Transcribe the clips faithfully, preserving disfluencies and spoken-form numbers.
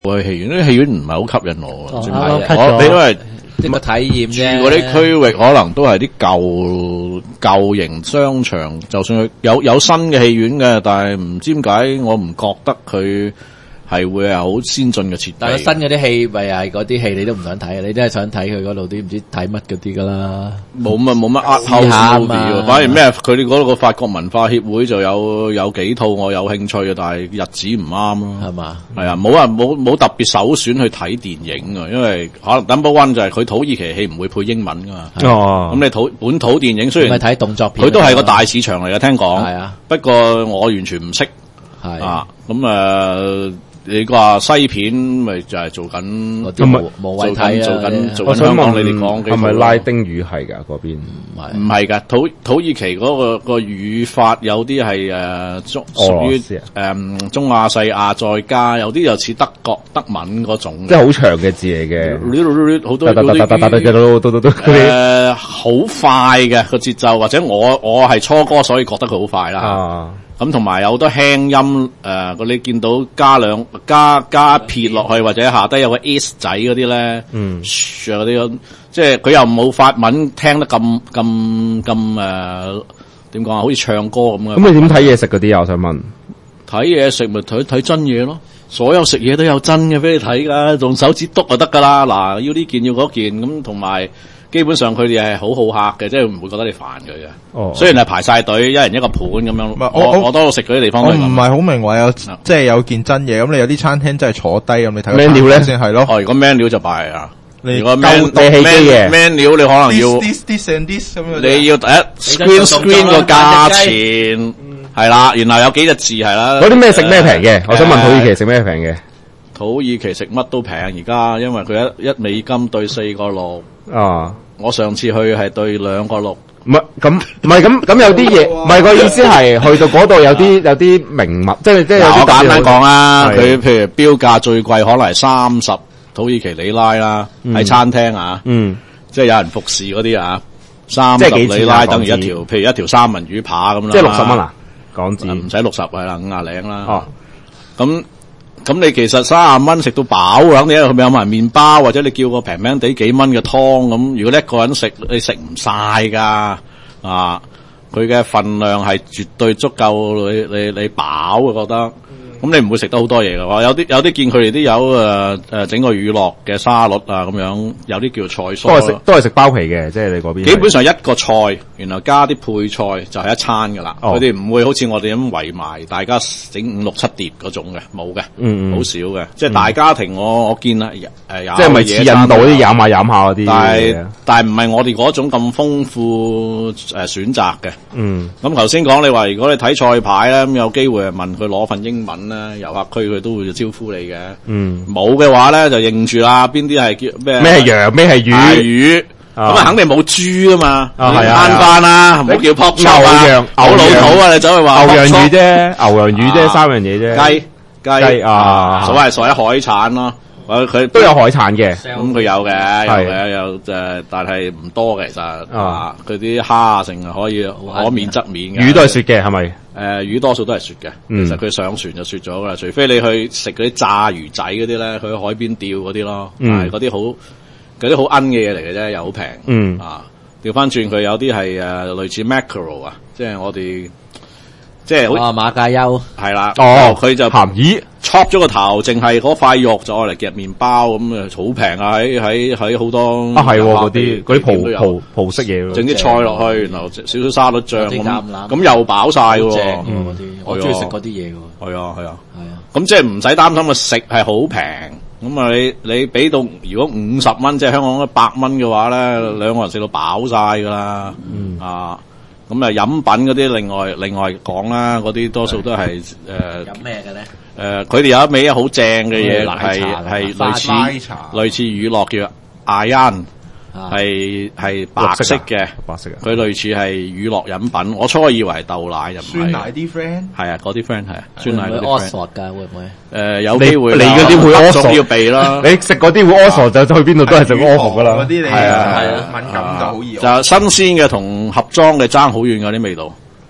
去戲院，啲戲院唔係好吸引我。 哦係我我你因為即係個體驗啫。 住嗰啲區域可能都係啲舊舊型商場，就算佢有有新嘅戲院嘅，但係唔知點解我唔覺得佢係會係好先進嘅設計。 但係新嗰啲戲咪係嗰啲戲你都唔想睇，你都係想睇佢嗰度啲唔知睇乜嗰啲噶啦。 冇乜冇乜 art house movie，反而咩？佢哋嗰個法國文化協會就有有幾套我有興趣嘅，但係日子唔啱咯， 係嘛？ 係啊，冇人冇冇特別首選去睇電影啊，因為可能 number one 就係佢土耳其戲唔會配英文噶嘛。 哦， 咁你土本土電影雖然咪睇動作片， 佢都係個大市場嚟嘅，聽講。 係啊， 不過我完全唔識。 係啊，咁誒。呃你話西片咪就係做緊嗰啲無無謂睇啊！ 做緊做緊我想香港， 問你哋講係咪拉丁語係㗎嗰邊？ 唔係唔係㗎，土土耳其嗰個個語法有啲係誒中屬於誒中亞細亞，再加有啲又似德國德文嗰種， 即係好長嘅字嚟嘅， 好多噠噠噠噠噠噠噠噠誒好快嘅個節奏，或者我我係初哥，所以覺得佢好快啦。 啊咁同埋有好多輕音，誒、呃，你見到加兩加加撇落去，或者下低有個 S 仔嗰啲咧，嗯，嗰啲，即係佢又冇法文聽得咁咁咁誒，點講啊？好似唱歌咁嘅。 咁你點睇嘢食嗰啲啊？我想問， 睇嘢食咪睇睇真嘢咯，所有食嘢都有真嘅俾你睇噶，用手指篤就得噶啦。嗱，要呢件要嗰件咁，同埋。基本上佢哋係好好客嘅，即係唔會覺得你煩佢嘅。哦，雖然係排晒隊，一人一個盤咁樣。 唔係我我我多數食嗰啲地方都係咁。 我唔係好明話有即係有件真嘢，咁你有啲餐廳真係坐低咁，你睇 menu 咧先係咯。 哦，如果 menu 就敗啊！ 你如果 menu 你戲機嘅 menu 你可能要 this this and this 咁樣。 你要第一 screen screen 個價錢係啦，然後有幾隻字係啦。 嗰啲咩食咩平嘅？我想問土耳其食咩平嘅？ 土耳其食乜都平而家，因為佢一一美金對四個六。 啊！ 我上次去係對兩個六， 唔係咁，唔係咁咁有啲嘢，唔係個意思係去到嗰度有啲有啲名物，即係即係有啲簡單講啦。佢譬如標價最貴可能係三十土耳其里拉啦，喺餐廳啊，嗯，即係有人服侍嗰啲啊，三十里拉等於一條，譬如一條三文魚扒咁啦， 即係六十蚊啊，港紙唔使六十係啦，五廿零啦。 哦， 咁。咁你其實三十蚊食到飽，肯定佢咪有埋麵包，或者你叫個平平地幾蚊嘅湯咁。如果你一個人食，你食唔晒噶啊！佢嘅份量係絕對足夠你你你飽嘅覺得。咁你唔會食得好多嘢嘅話，有啲有啲見佢哋啲有誒誒整個乳酪嘅沙律啊咁樣，有啲叫菜蔬。 都係食都係食包皮嘅，即係你嗰邊。 基本上一個菜，然後加啲配菜就係一餐噶啦。佢哋唔會好似我哋咁圍埋，大家整五六七碟嗰種嘅，冇嘅，嗯，好少嘅。即係大家庭我，我我見啦，誒、呃，有即係咪似印度啲飲下飲下嗰啲？ 但係但係唔係我哋嗰種咁豐富誒、呃、選擇嘅。嗯。咁頭先講你話，如果你睇菜牌咧，咁有機會係問佢攞份英文。遊客區佢都會招呼你嘅，嗯，冇嘅話咧就認住啦，邊啲係叫咩？ 咩係羊，咩係魚？ 魚咁啊，肯定冇豬啊嘛， 啊係啊，慳翻啦，唔好叫 pop 牛羊， 好老土啊！你走去話牛羊魚啫，牛羊魚啫，三樣嘢啫， 雞雞啊，所謂所謂海產咯。佢都有海產嘅， 咁佢有嘅，有嘅，有誒，但係唔多嘅其實啊，佢啲蝦啊，成日可以可免則免嘅。 魚都係雪嘅，係咪？ 誒，魚多數都係雪嘅，其實佢上船就雪咗噶啦，除非你去食嗰啲炸魚仔嗰啲咧，去海邊釣嗰啲咯，係嗰啲好嗰啲好奀嘅嘢嚟嘅啫，又好平。嗯啊，調翻轉佢有啲係誒類似 mackerel 啊，即係我哋。即係好啊馬介休係啦， 哦佢就鹹魚 chop 咗個頭，淨係嗰塊肉就愛嚟夾麵包咁啊，好平啊！喺喺喺好多啊係嗰啲嗰啲葡葡葡式嘢， 整啲菜落去，然後少少沙律醬咁，咁又飽晒喎。 正嗰啲，我中意食嗰啲嘢喎。 係啊係啊係啊，咁即係唔使擔心個食係好平。咁啊，你你俾到如果五十蚊，即係香港一百蚊嘅話咧，兩個人食到飽晒噶啦，啊！咁啊，飲品嗰啲另外另外講啦，嗰啲多數都係誒飲咩嘅咧？ 誒，佢哋有一味好正嘅嘢，係係類似類似乳酪叫阿恩，係係白色嘅， 白色嘅， 佢類似係乳酪飲品。我初以為係豆奶，又唔係。 酸奶啲 friend 係啊，嗰啲 friend 係啊，酸奶嗰啲 friend。 Oxford 㗎會唔會？ 誒，有機會。 你嗰啲會 Oxford 要避啦。 你食嗰啲會 Oxford 就去邊度都係食 Oxford 噶啦。 嗰啲你係啊， 敏感就好易。 就新鮮嘅同盒裝嘅爭好遠嗰啲味道。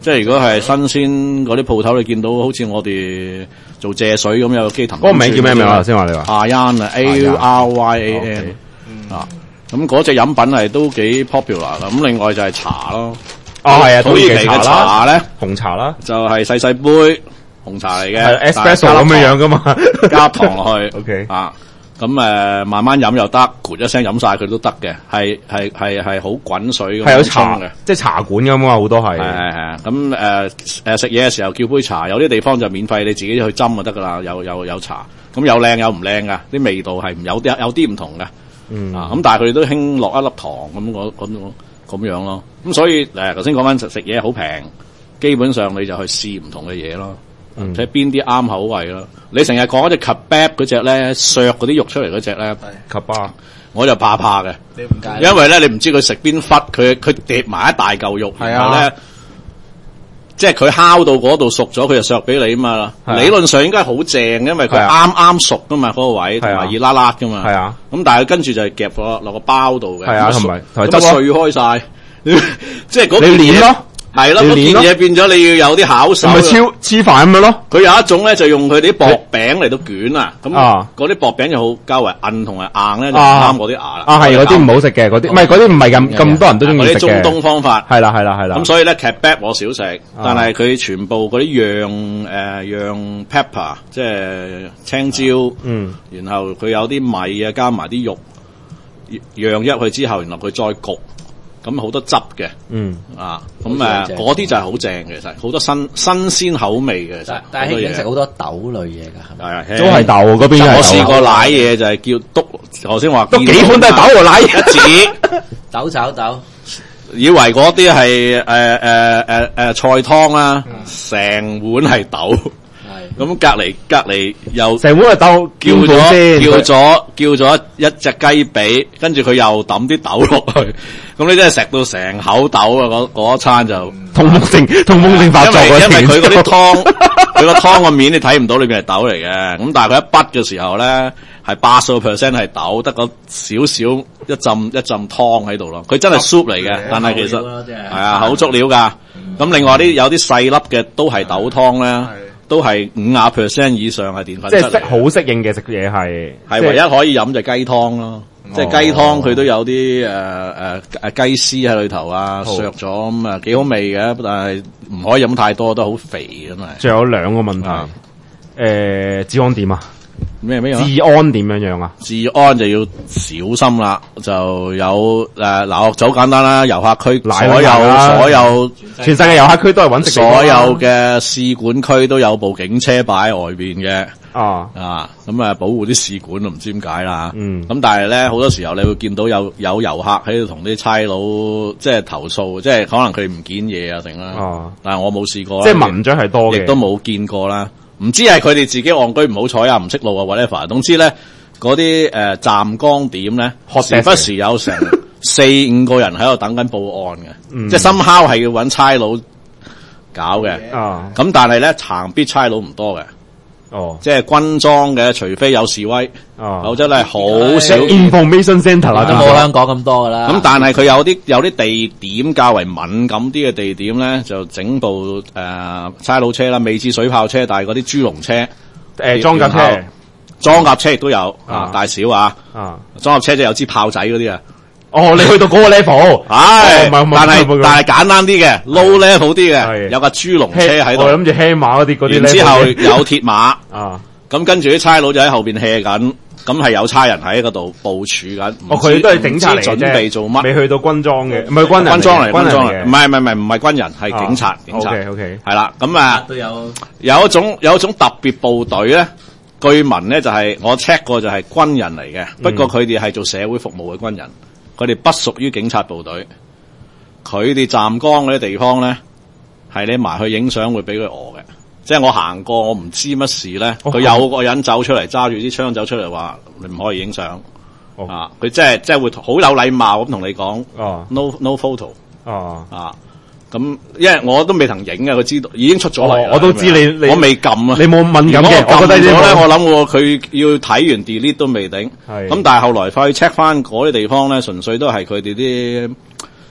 即係如果係新鮮嗰啲鋪頭，你見到好似我哋做蔗水咁有個機藤。 嗰個名叫咩名啊？頭先話你話。 阿 Yan 啊 ，A R Y A N 啊，咁嗰隻飲品係都幾 popular 啦。咁另外就係茶咯。 哦，係啊， 土耳其嘅茶咧， 紅茶啦， 就係細細杯紅茶嚟嘅 ，espresso 咁樣樣噶嘛， 加糖落去。 OK 啊。咁誒、呃、慢慢飲又得，咕一聲飲晒佢都得嘅，係係係係好滾水咁。係有茶嘅，即係茶館咁啊，好多係。係係係。咁誒誒食嘢嘅時候叫杯茶，有啲地方就免費，你自己去斟就得噶啦。有有有茶，咁有靚有唔靚噶，啲味道係唔有啲有啲唔同嘅。嗯。啊，咁但係佢哋都興落一粒糖咁嗰咁咁樣咯。咁所以誒頭先講翻食食嘢好平，基本上你就去試唔同嘅嘢咯。睇下邊啲啱口味咯。你成日講嗰隻 kebab 嗰隻咧，削嗰啲肉出嚟嗰隻咧 kebab，我就怕怕嘅。你唔介意？因為咧，你唔知佢食邊忽，佢佢疊埋一大嚿肉，然後咧，即係佢烤到嗰度熟咗，佢就削俾你啊嘛。理論上應該好正，因為佢啱啱熟噶嘛，嗰個位同埋熱辣辣噶嘛。係啊。咁但係跟住就係夾咗落個包度嘅。係啊，同埋同埋碎開晒，即係嗰件嘢咯。係咯，嗰件嘢變咗你要有啲巧手，咪超黐飯咁樣咯。佢有一種咧就用佢啲薄餅嚟到捲啊，咁嗰啲薄餅就好較為韌同埋硬咧，就唔啱我啲牙啦。啊，係嗰啲唔好食嘅，嗰啲唔係嗰啲唔係咁咁多人都中意食嘅。嗰啲中東方法係啦係啦係啦。咁所以咧 kebab 我少食，但係佢全部嗰啲釀誒釀 pepper 即係青椒，嗯，然後佢有啲米啊加埋啲肉釀一去之後，然後佢再焗。咁好多汁嘅，嗯啊，咁誒嗰啲就係好正嘅，其實好多新新鮮口味嘅，其實。但係興食好多豆類嘢㗎，係咪？係啊，都係豆嗰邊。我試過奶嘢就係叫篤，頭先話都幾款都係豆喎，奶一指豆炒豆，以為嗰啲係誒誒誒誒菜湯啦，成碗係豆。咁隔籬隔籬又成碗係豆，叫咗叫咗叫咗一隻雞髀，跟住佢又抌啲豆落去，咁你真係食到成口豆啊！嗰嗰一餐就痛風症痛風症發作。因為因為佢嗰啲湯，佢個湯個面你睇唔到裏邊係豆嚟嘅，咁但係佢一滗嘅時候咧，係八十個 percent 係豆，得個少少一浸一浸湯喺度咯。佢真係 soup 嚟嘅，但係其實係啊好足料噶。咁另外啲有啲細粒嘅都係豆湯咧。都係五廿 percent 以上係澱粉質，即係適好適應嘅食嘢係，係唯一可以飲就雞湯咯。即係雞湯佢都有啲誒誒誒雞絲喺裏頭啊，削咗咁啊幾好味嘅，但係唔可以飲太多，都好肥咁嘛。仲有兩個問題，誒治安點啊？咩咩治安點樣樣啊？治安就要小心啦，就有誒嗱，就好簡單啦，遊客區所有所有全世界遊客區都係揾食，所有嘅使館區都有部警車擺喺外邊嘅。啊啊咁啊保護啲使館，都唔知點解啦。嗯，咁但係咧好多時候你會見到有有遊客喺度同啲差佬即係投訴，即係可能佢唔見嘢啊定啦。哦，但係我冇試過，即係文章係多嘅，亦都冇見過啦。唔知係佢哋自己戇居唔好彩啊，唔識路啊 whatever。總之咧，嗰啲誒站崗點咧，時不時有成四五個人喺度等緊報案嘅，嗯、即係深烤係要揾差佬搞嘅。啊，咁但係咧，行必差佬唔多嘅。哦，即係軍裝嘅，除非有示威。哦，否則咧好少。Information Centre 啦，都冇香港咁多噶啦。咁但係佢有啲有啲地點較為敏感啲嘅地點咧，就整部誒、呃、差佬車啦，未至水炮車，但係嗰啲豬籠車，誒裝甲車，裝甲車亦都有啊，大小啊，啊裝甲車即係有支炮仔嗰啲啊。哦，你去到嗰個 level，係，但係但係簡單啲嘅 ，low level 啲嘅，有架豬籠車喺度。我諗住輕馬嗰啲嗰啲。然之後有鐵馬，啊，咁跟住啲差佬就喺後邊 hea 緊，咁係有差人喺嗰度部署緊。哦，佢都係警察嚟啫，準備做乜？未去到軍裝嘅，唔係軍人。軍裝嚟，軍裝嚟，唔係唔係唔係唔係軍人，係警察，警察。OK OK，係啦，咁啊，都有有一種有一種特別部隊咧，據聞咧就係我 check 過就係軍人嚟嘅，不過佢哋係做社會服務嘅軍人。佢哋不屬於警察部隊，佢哋站崗嗰啲地方咧，係你埋去影相會俾佢餓嘅。即係我行過，我唔知乜事咧，佢、哦、有個人走出嚟揸住啲槍走出嚟話，你唔可以影相。哦、啊，佢即係即係會好有禮貌咁同你講。哦 ，no no photo。哦，啊，咁因為我都未曾影嘅，佢知道已經出咗嚟、哦。我都知你，你我未撳啊，你冇敏感嘅。我覺得咗咧，我諗佢要睇完 delete 都未定。係。咁但係後來快去 check 翻嗰啲地方咧，純粹都係佢哋啲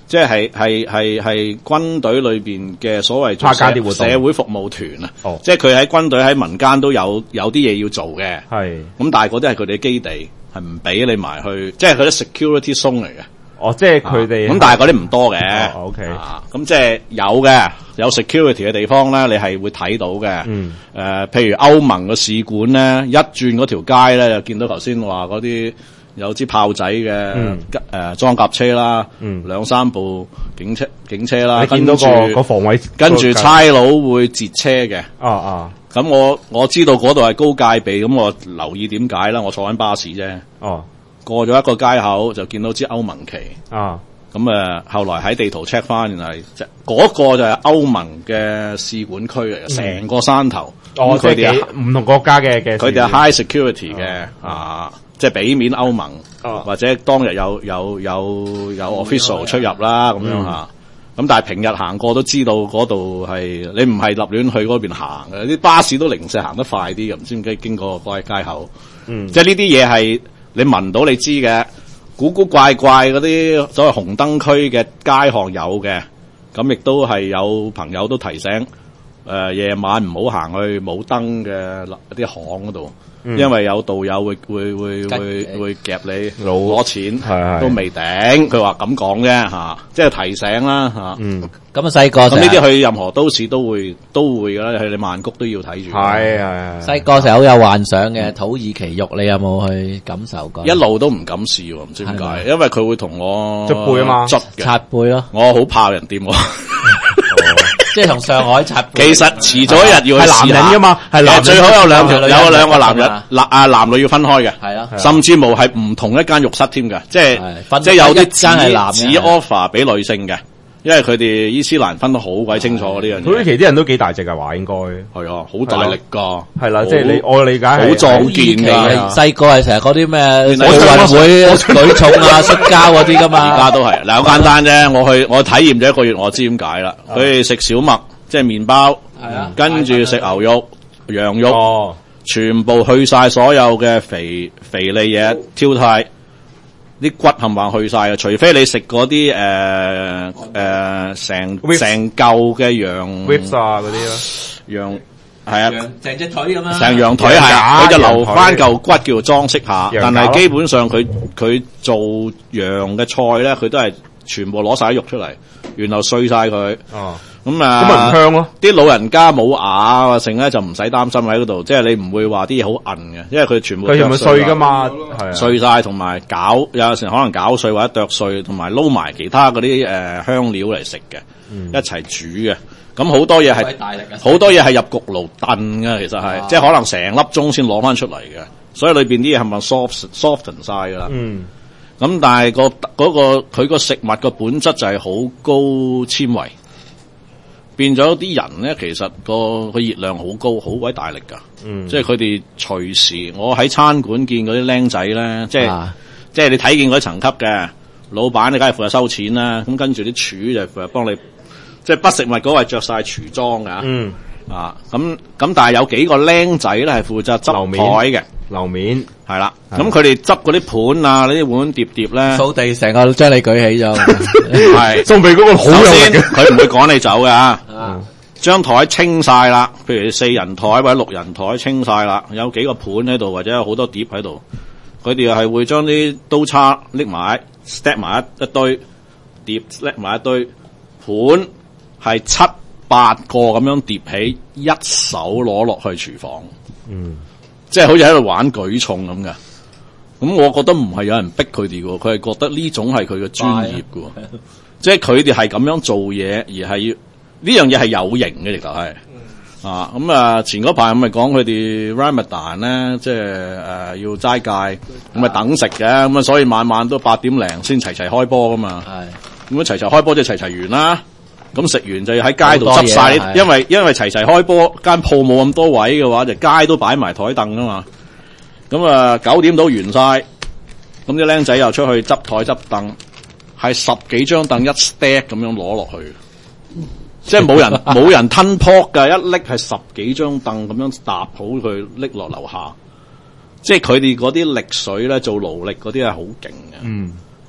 即係係係係軍隊裏邊嘅所謂做社社會服務團啊。哦，即係佢喺軍隊喺民間都有有啲嘢要做嘅。係咁，但係嗰啲係佢哋嘅基地，係唔俾你埋去，即係佢啲 security zone嚟嘅。哦，即係佢哋咁，但係嗰啲唔多嘅。哦 ，OK。啊，咁即係有嘅，有 security 嘅地方咧，你係會睇到嘅。嗯。誒、呃，譬如歐盟嘅使館咧，一轉嗰條街咧，就見到頭先話嗰啲。有支炮仔嘅誒裝甲車啦，嗯、兩三部警車警車啦，跟住個防衛，跟住差佬會截車嘅。啊啊！咁我我知道嗰度係高戒備，咁我留意點解啦？我坐緊巴士啫。哦、啊，過咗一個街口就見到支歐盟旗。啊，咁誒後來喺地圖 check 翻，原來即嗰個就係歐盟嘅使館區嚟嘅，成、嗯、個山頭。哦，佢哋唔同國家嘅嘅，佢哋係 high security 嘅啊。啊即係俾面歐盟，哦、或者當日有有有有 official 出入啦，咁、嗯、樣吓。咁、嗯、但係平日行過都知道嗰度係你唔係立亂去嗰邊行嘅，啲巴士都零舍行得快啲嘅，唔知點解經過嗰個街口。嗯，即係呢啲嘢係你聞到你知嘅，古古怪怪嗰啲所謂紅燈區嘅街巷有嘅，咁亦都係有朋友都提醒，誒、呃、夜晚唔好行去冇燈嘅一啲巷嗰度。嗯、因為有導遊會會會會會夾你攞錢，都未頂。佢話咁講啫吓，即係提醒啦吓。嗯，咁啊細個咁呢啲去任何都市都會都會噶啦，去你曼谷都要睇住。係係細個時候好有幻想嘅土耳其肉，你有冇去感受過？一路都唔敢試，唔知點解，因為佢會同我捽背啊嘛，捽擦背咯。我好怕人掂我。即係同上海擦背，其實遲早一日要去試下。係男人噶嘛，係男最好有兩條，有兩個男人，男啊男女要分開嘅，係啊，甚至無係唔同一間浴室添嘅，即係即係有啲只只 offer 俾女性嘅，因為佢哋伊斯蘭分得好鬼清楚呢樣嘢。土耳其啲人都幾大隻噶話，應該係啊，好大力噶，係啦，即係你我理解好壯健噶。細個係成日嗰啲咩奧運會舉重啊、摔跤嗰啲噶嘛，而家都係嗱，好簡單啫。我去我體驗咗一個月，我知點解啦。佢哋食小麥，即係麵包，跟住食牛肉、羊肉，全部去晒所有嘅肥肥膩嘢，挑剔。啲骨冚唪唥去晒嘅，除非你食嗰啲誒誒成成嚿嘅羊 ribs 啊嗰啲咯，羊係啊，成隻腿咁樣，成羊腿係，佢就留翻嚿骨叫做裝飾下，但係基本上佢佢做羊嘅菜咧，佢都係全部攞晒啲肉出嚟，然後碎晒佢。哦。咁啊，咁咪唔香咯？啲老人家冇牙啊，剩咧就唔使擔心喺嗰度，即係你唔會話啲嘢好韌嘅，因為佢全部佢全部碎噶嘛，係碎晒同埋攪，有陣時可能攪碎或者剁碎，同埋撈埋其他嗰啲誒香料嚟食嘅，嗯、一齊煮嘅。咁好多嘢係好多嘢係入焗爐燉嘅，其實係、啊、即係可能成粒鐘先攞翻出嚟嘅，所以裏邊啲嘢係咪 soft soften 晒噶啦？嗯。咁但係、嗰個嗰、嗰個佢個食物個本質就係好高纖維。變咗啲人咧，其實個個熱量好高，好鬼大力噶。嗯，即係佢哋隨時，我喺餐館見嗰啲僆仔咧，即係、啊、即係你睇見嗰啲層級嘅老闆，你梗係負責收錢啦。咁跟住啲廚就負責幫你，即係不食物嗰位着晒廚裝噶。嗯，啊，咁咁，但係有幾個僆仔咧係負責執台嘅。樓面係啦，咁佢哋執嗰啲盤啊，呢啲碗碟碟咧，掃地成個將你舉起咗，係送俾嗰個好有力嘅，佢唔會趕你走嘅。張台清晒啦，譬如四人台或者六人台清晒啦，有幾個盤喺度或者有好多碟喺度，佢哋係會將啲刀叉拎埋 stack 埋一一堆碟 stack 埋一堆盤，係七八個咁樣疊起，一手攞落去廚房。嗯。即係好似喺度玩舉重咁嘅，咁我覺得唔係有人逼佢哋嘅，佢係覺得呢種係佢嘅專業嘅，即係佢哋係咁樣做嘢，而係要呢樣嘢係有型嘅，亦就係啊咁啊前嗰排咁咪講佢哋 Ramadan 咧，即係誒、呃、要齋戒，咁咪等食嘅，咁啊所以晚晚都八點零先齊齊開波噶嘛，係咁啊齊齊開波即係齊齊完啦。咁食完就要喺街度執晒，因為因為齊齊開波，間鋪冇咁多位嘅話，就街都擺埋台凳啊嘛。咁啊九點到完晒，咁啲僆仔又出去執台執凳，係十幾張凳一 stack 咁樣攞落去，即係冇人冇人吞撲噶，一拎係十幾張凳咁樣搭好佢拎落樓下，即係佢哋嗰啲力水咧做勞力嗰啲係好勁嘅。嗯。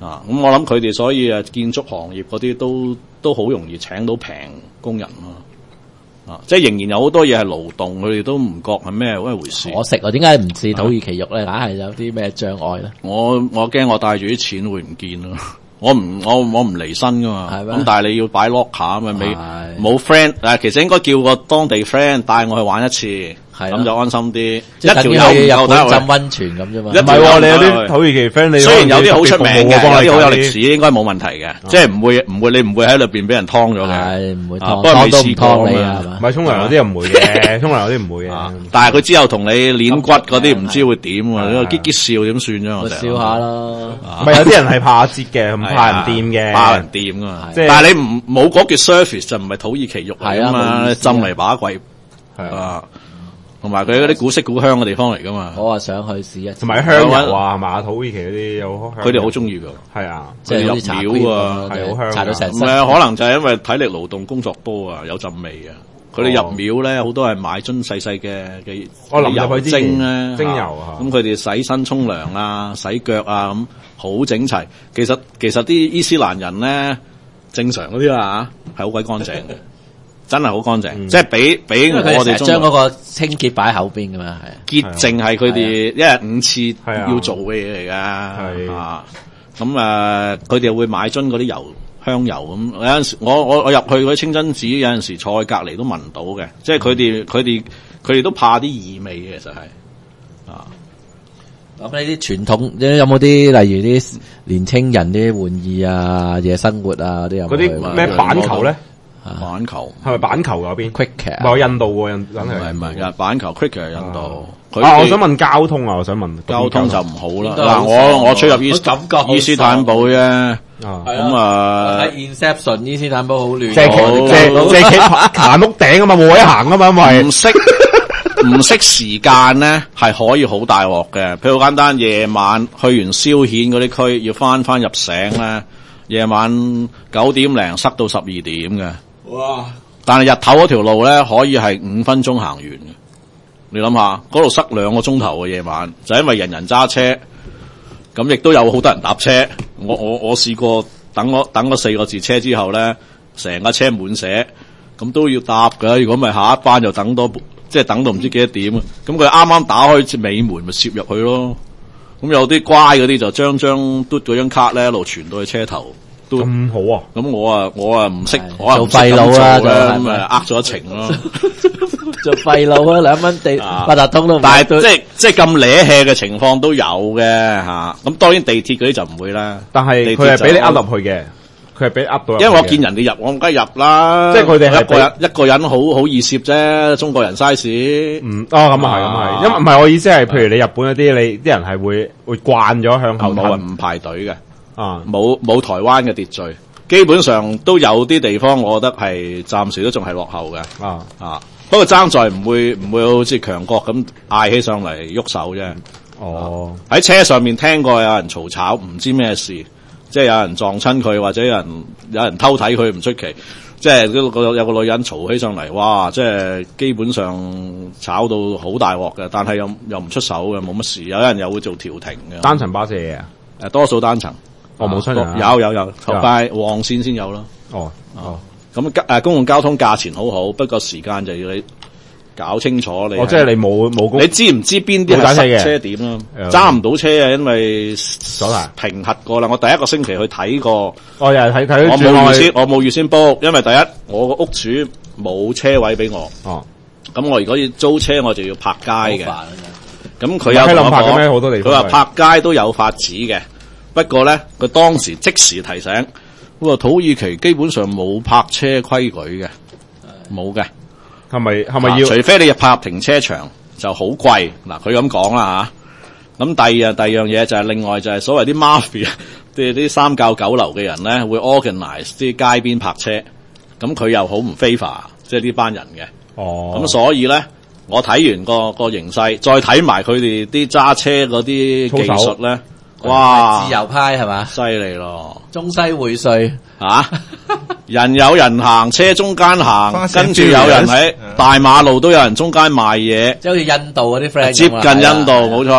啊，咁我諗佢哋所以誒建築行業嗰啲都都好容易請到平工人咯，啊，即係仍然有好多嘢係勞動，佢哋都唔覺係咩一回事。 可惜啊，點解唔試土耳其肉咧？硬係有啲咩障礙咧？ 我我驚我帶住啲錢會唔見咯。我唔我我唔離身噶嘛，咁但係你要擺 locker 啊嘛，未冇 friend 誒，其實應該叫個當地 friend 帶我去玩一次，咁就安心啲。 一條友唔夠膽浸溫泉咁啫嘛。 唔係喎，你有啲土耳其 friend，你雖然有啲好出名嘅，有啲好有歷史，應該冇問題嘅，即係唔會唔會你唔會喺裏邊俾人劏咗嘅， 係唔會劏， 不過未試過你啊嘛。 唔係沖涼嗰啲又唔會嘅，沖涼嗰啲唔會嘅。 但係佢之後同你攣骨嗰啲唔知會點喎，激激笑點算啫？我笑下咯。 唔係有啲人係怕折嘅，唔怕人掂嘅。 怕人掂噶嘛，但係你唔冇嗰件 surface 就唔係土耳其肉嚟啊嘛，浸嚟把鬼係啊，同埋佢嗰啲古色古香嘅地方嚟噶嘛。 我話想去試一次， 同埋香油啊，係嘛？土耳其嗰啲有香， 佢哋好中意噶。係啊， 即係入廟啊， 係好香。 搽到成身。唔係，可能就係因為體力勞動工作多啊，有陣味啊。佢哋入廟咧，好多係買樽細細嘅嘅油精咧， 精油啊。 咁佢哋洗身沖涼啊、洗腳啊咁。好整齊，其實其實啲伊斯蘭人咧，正常嗰啲啊，係好鬼乾淨嘅，真係好乾淨，嗯、即係比比我哋將嗰個清潔擺喺後邊噶嘛，係潔淨係佢哋一日五次要做嘅嘢嚟噶，啊，咁啊，佢哋會買樽嗰啲油香油咁，有陣時我我我入去嗰啲清真寺，有陣時坐喺隔籬都聞到嘅，即係佢哋佢哋佢哋都怕啲異味嘅，其實係啊。 咁呢啲傳統，有冇啲例如啲年青人啲玩意啊、夜生活啊嗰啲有冇？ 嗰啲咩板球咧？ 板球係咪板球嗰邊 ？cricket 唔係印度喎，印真係唔係唔係板球 cricket 係印度。 啊，我想問交通啊，我想問交通就唔好啦。嗱，我我出入伊斯伊斯坦堡啫，咁啊喺 Inception 伊斯坦堡好亂， 即係即係即係企爬屋頂啊嘛，冇位行啊嘛，因為唔識。唔識時間咧，係可以好大鑊嘅。譬如好簡單，夜晚去完消遣嗰啲區，要翻翻入城咧，夜晚九點零塞到十二點嘅。哇！但係日頭嗰條路咧，可以係五分鐘行完嘅。你諗下，嗰度塞兩個鐘頭嘅夜晚，就因為人人揸車，咁亦都有好多人搭車。我我我試過等我等咗四個字車之後咧，成架車滿瀉，咁都要搭㗎。如果咪下一班就等多。即係等到唔知幾多點啊！咁佢啱啱打開尾門，咪攝入去咯。咁有啲乖嗰啲就將張嘟嗰張卡咧一路傳到去車頭。都咁好啊！ 咁我啊我啊唔識，我啊做廢佬啦， 咁咪呃咗一程咯。 做廢佬啊，兩蚊地八達通都唔。 但係即係即係咁瀨氣嘅情況都有嘅嚇。咁當然地鐵嗰啲就唔會啦。 但係佢係俾你呃入去嘅。佢係俾呃到， 因為我見人哋入，我唔梗係入啦。 即係佢哋係一個人一個人好好易攝啫，中國人 size。 嗯，哦咁啊係咁係，因為唔係我意思係，譬如你日本嗰啲，你啲人係會會慣咗向後冇人唔排隊嘅， 啊冇冇台灣嘅秩序，基本上都有啲地方，我覺得係暫時都仲係落後嘅。 啊啊，不過爭在唔會唔會好似強國咁嗌起上嚟喐手啫。 哦， 喺車上面聽過有人嘈吵，唔知咩事。即係有人撞親佢，或者有人有人偷睇佢，唔出奇。即係有個有個女人嘈起上嚟，哇！即係基本上炒到好大鑊嘅，但係又又唔出手嘅，冇乜事。有人又會做調停嘅。 單層巴士嘢啊？ 誒，多數單層。 我冇出人。 有有有，頭街旺線先有咯。 哦哦。 咁誒公共交通價錢好好，不過時間就要你搞清楚你。 哦，即係你冇冇公。 你知唔知邊啲係塞車點咯？揸唔到車啊，因為評核過啦。我第一個星期去睇過。 哦，又係睇睇。 我冇預先，我冇預先 book，因為第一我個屋主冇車位俾我。 哦。 咁我如果要租車，我就要泊街嘅。咁佢有同我講，好多地方佢話泊街都有法子嘅。不過咧，佢當時即時提醒，佢話土耳其基本上冇泊車規矩嘅，冇嘅。 係咪係咪要？ 除非你入泊停車場就好貴。嗱，佢咁講啦吓。咁第二第二樣嘢就係、是、另外就係所謂啲 mafia，即係啲三教九流嘅人咧，會 organize 啲街邊泊車。咁佢又好唔 favor，即係呢班人嘅。 哦。 咁所以咧，我睇完個個形勢，再睇埋佢哋啲揸車嗰啲技術咧，哇！ 自由派係嘛？ 犀利咯！ 中西薈萃吓。人有人行，車中間行，跟住有人喺大馬路都有人中間賣嘢， 即係好似印度嗰啲 friend 接近印度冇錯啦。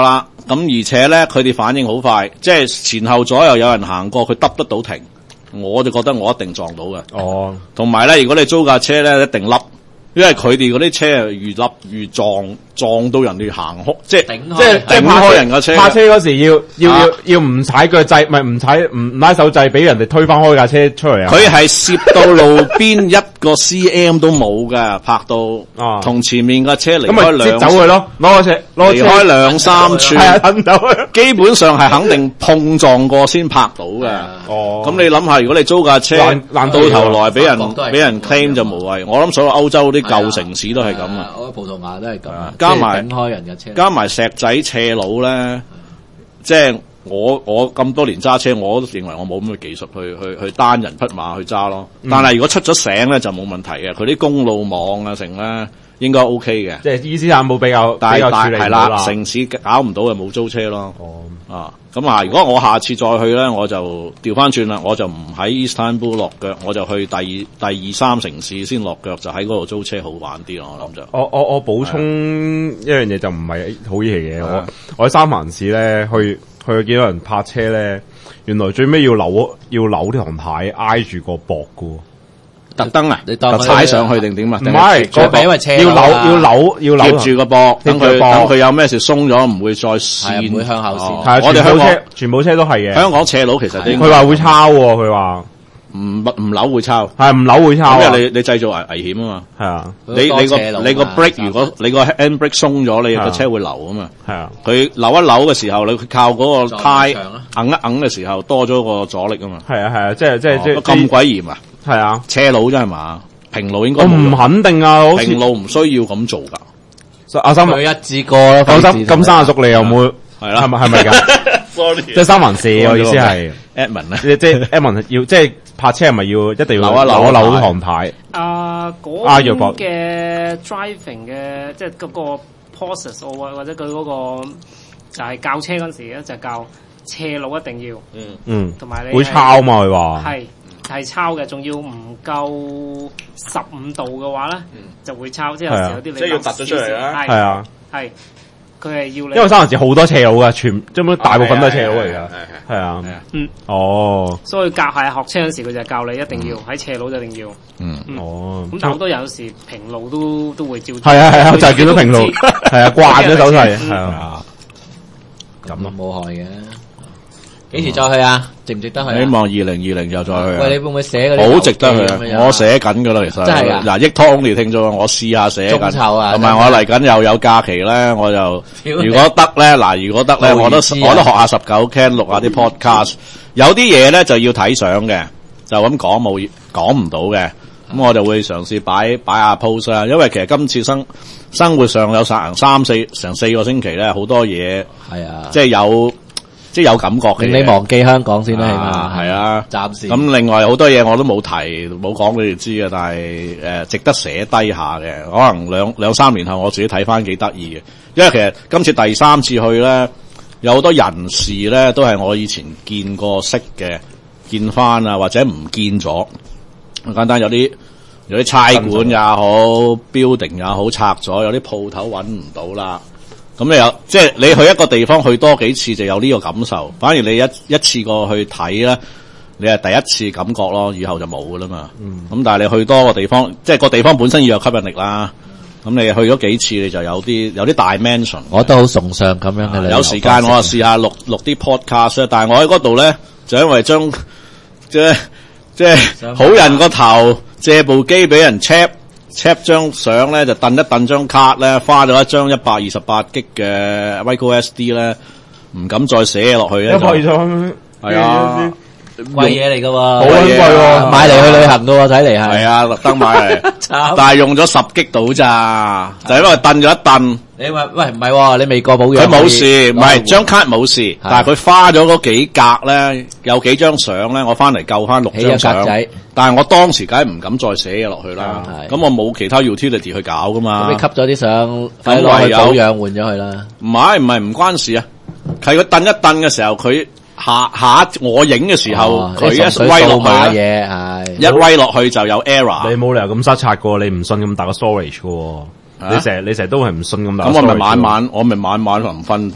咁而且咧，佢哋反應好快，即係前後左右有人行過，佢揼得到停，我就覺得我一定撞到嘅。 哦， 同埋咧，如果你租架車咧，一定笠，因為佢哋嗰啲車係越笠越撞，撞到人哋行開，即係即係即係頂開人架車。 泊車嗰時要要要要唔踩腳掣，唔係唔踩唔拉手掣，俾人哋推翻開架車出嚟啊！ 佢係攝到路邊一個 C M 都冇㗎，拍到同前面架車離開兩， 咁咪走佢咯，攞個車攞離開兩三寸， 係啊，等走佢。 基本上係肯定碰撞過先拍到嘅。 哦， 咁你諗下，如果你租架車到頭來俾人俾人 claim 就無謂。我諗所有歐洲啲舊城市都係咁啊。 我葡萄牙都係咁， 加埋頂開人嘅車， 加埋石仔斜路咧，即係我我咁多年揸車，我都認為我冇咁嘅技術去去去單人匹馬去揸咯。 嗯、 但係如果出咗醒咧就冇問題嘅，佢啲公路網啊成咧應該 OK 嘅。 即係伊斯坦堡比較但比較處理係啦，城市搞唔到嘅冇租車咯。 哦， 啊，咁啊，如果我下次再去咧，我就調翻轉啦，我就唔喺伊斯坦堡落腳，我就去第二第二三城市先落腳，就喺嗰度租車好玩啲咯。我諗就我我我補充一樣嘢就唔係好嘢嘅，我我喺三藩市咧去去見到人泊車咧，原來最尾要扭要扭條行牌挨住個膊噶。 特登啊！ 你當踩上去定點啊？ 唔係， 個柄因為車要扭要扭要扭貼住個膊，等佢等佢有咩事鬆咗，唔會再跣， 唔會向後跣。 係我哋香港全部車都係嘅。 香港斜路其實佢話會抄喎，佢話唔唔扭會抄， 係唔扭會抄。 因為你你製造危危險啊嘛。係啊， 你你個你個 brake 如果你個 hand brake 鬆咗，你個車會流啊嘛。 係啊， 佢扭一扭嘅時候，你靠嗰個胎硬一硬嘅時候，多咗個阻力啊嘛。 係啊係啊，即係即係即係咁鬼嚴啊！ 係啊， 斜路啫係嘛？平路應該我唔肯定啊，好似平路唔需要咁做噶。 阿三， 佢一致過咯。 放心，金生阿叔你有冇？ 係啦， 係咪係咪噶 ？Sorry， 即係三藩市，我意思係 Edmond 啊， 即係 Edmond 要即係泊車係咪要一定要扭一扭扭扭行牌？ 啊，嗰邊嘅 driving 嘅即係嗰個 process 或或者佢嗰個就係教車嗰陣時咧，就教斜路一定要， 嗯嗯， 同埋你會抄嘛佢話係。係抄嘅，仲要唔夠十五度嘅話咧，嗯、就會抄。即係有時有啲你即係要突咗出嚟啦。 係啊， 係佢係要你。 因為三藩市好多斜路噶，全基本大部分都係斜路嚟噶。係啊， 嗯， 哦。 所以教係學車嗰時，佢就教你一定要喺斜路就一定要。 嗯， 哦。 咁但好多人有時平路都都會照。 係啊係啊，就係見到平路，係啊慣咗手勢，係啊。 咁咯，冇害嘅。幾時再去啊？值唔值得去？ 希望二零二零又再去。 喂，你會唔會寫嗰啲？ 好值得去啊！我寫緊噶啦，其實真係噶。 嗱，益湯你聽咗，我試下寫緊。 中秋啊！ 同埋我嚟緊又有假期咧，我就如果得咧，嗱，如果得咧，我都我都學下十九 Ken 錄下啲 podcast。有啲嘢咧就要睇相嘅，就咁講冇講唔到嘅。咁我就會嘗試擺擺下 post 啦。因為其實今次生生活上有成三四成四個星期咧，好多嘢係啊， 即係有。即係有感覺嘅， 令你忘記香港先啦，起碼係啊， 暫時。 咁另外好多嘢我都冇提，冇講你哋知嘅，但係誒、呃、值得寫低下嘅，可能兩兩三年後我自己睇翻幾得意嘅，因為其實今次第三次去咧，有好多人士咧都係我以前見過識嘅，見翻啊或者唔見咗，簡單有啲有啲差館也好 ，building 也好拆咗，有啲鋪頭揾唔到啦。咁你有即係你去一個地方去多幾次就有呢個感受，反而你一一次過去睇咧，你係第一次感覺咯，以後就冇噶啦嘛。咁、嗯、但係你去多個地方，即係個地方本身要有吸引力啦。咁你去咗幾次，你就有啲有啲 dimension。 我都好崇尚咁樣嘅、啊。 有時間我就試下錄錄啲 podcast，但係我喺嗰度咧就因為將即係即係好人個頭借部機俾人 check。check 張相咧就掟一掟張卡咧，花咗一張一百二十八 G 嘅 micro S D 咧，唔敢再寫落去咧。一百二十係啊， 貴嘢嚟噶喎， 好貴喎， 買嚟去旅行噶喎，睇嚟係。 係啊，特登買嚟，但係用咗十 G 到咋，就因為掟咗一掟。 你話喂唔係，你未過保養？ 佢冇事，唔係張卡冇事，但係佢花咗嗰幾格咧，有幾張相咧，我翻嚟救翻六張相。但係我當時梗係唔敢再寫嘢落去啦，咁我冇其他 utility 去搞噶嘛。 咁你吸咗啲相，快啲攞去保養換咗佢啦。 唔係唔係唔關事啊，係佢掟一掟嘅時候，佢下下我影嘅時候，佢、哦、一威落去嘢係一威落去就有 error。 你冇理由咁失策噶，你唔信咁大個 storage 噶。你成日你成日都係唔信咁大。 咁我咪晚晚我咪晚晚唔瞓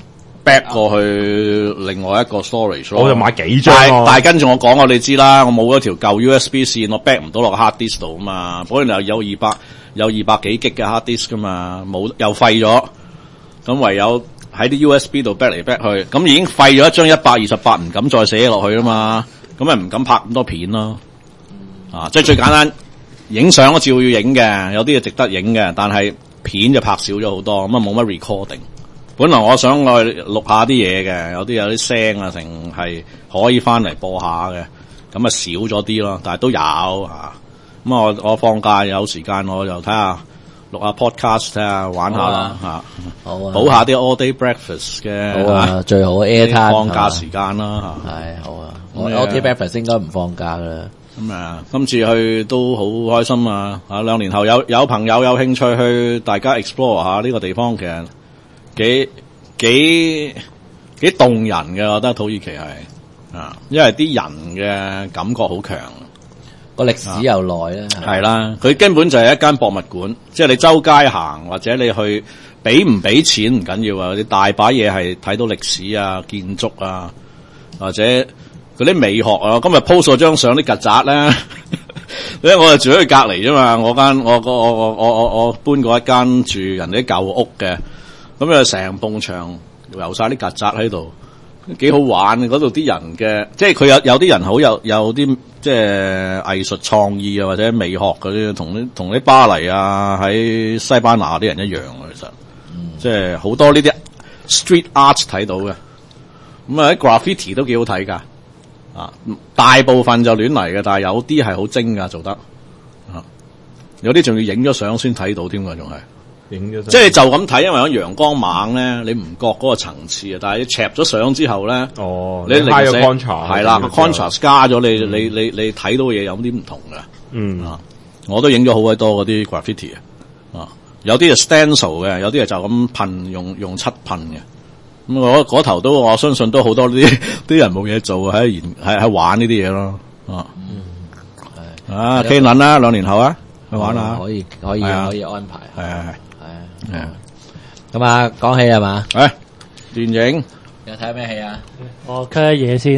back 過去另外一個 storage 咯。 我就買幾張但係但係跟住我講，我哋知啦，我冇嗰條舊 U S B 線，我 back 唔到落個 hard disk 度啊嘛。本來有二百有二百幾 G 嘅 hard disk 噶嘛，冇又廢咗，咁唯有喺啲 U S B 度 back 嚟 back 去，咁已經廢咗一張一百二十八，唔敢再寫落去啊嘛，咁咪唔敢拍咁多片咯。啊，即係最簡單，影相都照要影嘅，有啲嘢值得影嘅，但係片就拍少咗好多，咁啊冇乜 recording。本來我想我錄下啲嘢嘅，有啲有啲聲啊，成係可以翻嚟播下嘅，咁啊少咗啲咯，但係都有啊。咁我我放假有時間我就睇下錄下 podcast 睇下玩下啦吓， 好啊， 補下啲 all day breakfast 嘅， 好啊，最好 airtime 放假時間啦吓， 係好啊，我 all day breakfast 應該唔放假噶啦。 咁啊，今次去都好開心啊！啊，兩年後有有朋友有興趣去，大家 explore 下呢個地方，其實幾幾幾動人嘅，我覺得土耳其係啊，因為啲人嘅感覺好強， 個歷史又耐啦， 係啦，佢根本就係一間博物館，即係你周街行或者你去俾唔俾錢唔緊要啊，你大把嘢係睇到歷史啊、建築啊，或者嗰啲美學啊。今日 post 咗張相啲曱甴咧，因為我就住喺佢隔離啫嘛，我間我我我我我我搬過一間住人哋啲舊屋嘅，咁啊成埲牆遊晒啲曱甴喺度，幾好玩嘅。嗰度啲人嘅，即係佢有有啲人好有有啲即係藝術創意啊，或者美學嗰啲，同啲同啲巴黎啊喺西班牙啲人一樣啊，其實，嗯、即係好多呢啲 street art 睇到嘅，咁啊喺 graffiti 都幾好睇噶。啊，大部分就亂嚟嘅，但係有啲係好精噶，做得，啊，有啲仲要影咗相先睇到添㗎，仲係影咗， 即係就咁睇，因為有陽光猛咧，你唔覺嗰個層次啊，但係你插咗相之後咧， 哦， 你拉咗 contrast， 係啦，個 contrast 加咗，你、嗯、你你你睇到嘢有啲唔同嘅， 嗯， 啊，我都影咗好鬼多嗰啲 graffiti 啊，有啲係 stencil 嘅，有啲係就咁噴，用用漆噴嘅。咁我嗰頭都我相信都好多啲啲人冇嘢做喺研喺喺玩呢啲嘢咯，啊， 嗯，係啊 K 輪啦，兩年後啊，去玩下， 可以可以可以安排， 係係係係啊，咁啊，講戲係嘛？ 誒，電影有睇咩戲啊？ 我 cut 下嘢先。